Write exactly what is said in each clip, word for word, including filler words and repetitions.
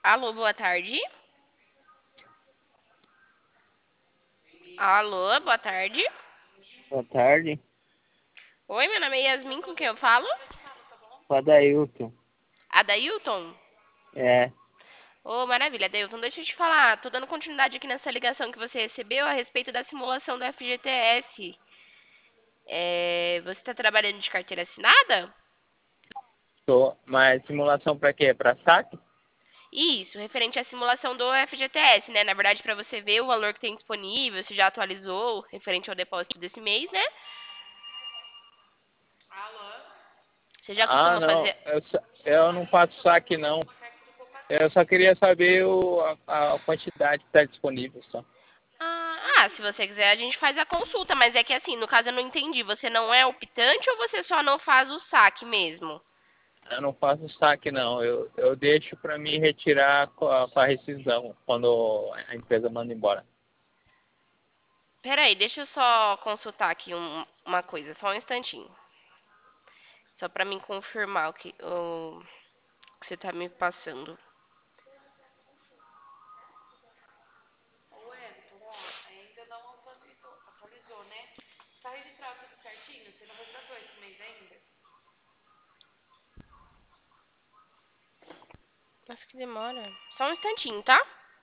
Alô, boa tarde. Alô, boa tarde. Boa tarde. Oi, meu nome é Yasmin, com quem eu falo? O Adailton. Adailton? É, Ô, maravilha, Adailton, deixa eu te falar. Tô dando continuidade aqui nessa ligação que você recebeu a respeito da simulação do F G T S. É, você tá trabalhando de carteira assinada? tô. Mas simulação pra quê? Pra saque? Isso, referente à simulação do F G T S, né? Na verdade, para você ver o valor que tem disponível, se já atualizou, referente ao depósito desse mês, né? Você já Ah, costuma não. fazer. Eu, só- eu não faço saque, não. Eu só queria saber o, a, a quantidade que está disponível só. Ah, ah, se você quiser, a gente faz a consulta, mas é que assim, no caso eu não entendi. Você não é optante ou você só não faz o saque mesmo? Eu não faço saque, não. Eu, eu deixo para me retirar com a, com a rescisão quando a empresa manda embora. Peraí, deixa eu só consultar aqui um- uma coisa, só um instantinho. Só pra mim confirmar o que, o que você tá me passando. Nossa, que demora. Só um instantinho, tá?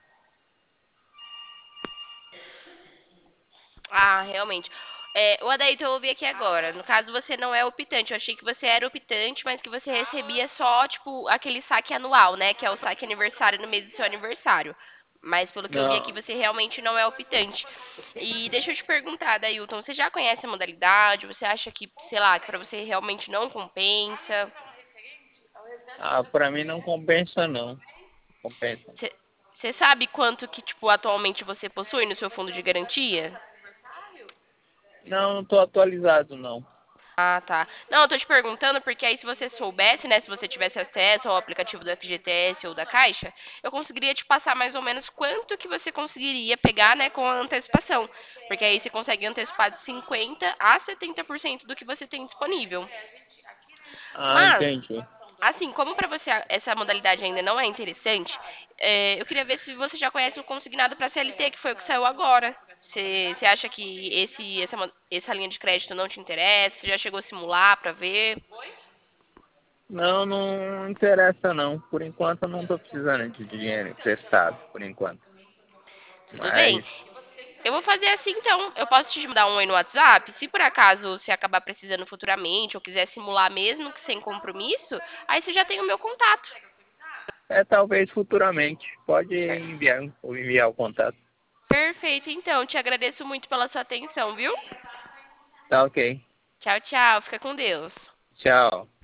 Ah, realmente. É, o Adaito, eu ouvi aqui agora. No caso, você não é optante. Eu achei que você era optante, mas que você recebia só, tipo, aquele saque anual, né? Que é o saque aniversário no mês do seu aniversário. Mas pelo que eu vi aqui, Não, você realmente não é optante. E deixa eu te perguntar, Dailton, você já conhece a modalidade? Você acha que, sei lá, que pra você realmente não compensa? ah, para mim não compensa, não. Compensa. Você você sabe quanto que, tipo, atualmente você possui no seu fundo de garantia? Não, não estou atualizado, não. Ah, tá. Não, eu tô te perguntando porque aí se você soubesse, né, se você tivesse acesso ao aplicativo do F G T S ou da Caixa, eu conseguiria te passar mais ou menos quanto que você conseguiria pegar, né, com a antecipação. Porque aí você consegue antecipar de cinquenta a setenta por cento do que você tem disponível. Ah, Mas, entendi. assim, como para você essa modalidade ainda não é interessante, é, eu queria ver se você já conhece o consignado para C L T, que foi o que saiu agora. Você você acha que esse, essa, mo- essa linha de crédito não te interessa? Você já chegou a simular para ver? Não, não interessa, não. Por enquanto eu não estou precisando de dinheiro emprestado, por enquanto. Tudo bem. Mas, Eu vou fazer assim então. Eu posso te mandar um oi no WhatsApp. Se por acaso você acabar precisando futuramente ou quiser simular mesmo que sem compromisso, aí você já tem o meu contato. é talvez futuramente. Pode Per- enviar, enviar o contato. Perfeito, então. Te agradeço muito pela sua atenção, viu? Tá ok. Tchau, tchau. Fica com Deus. Tchau.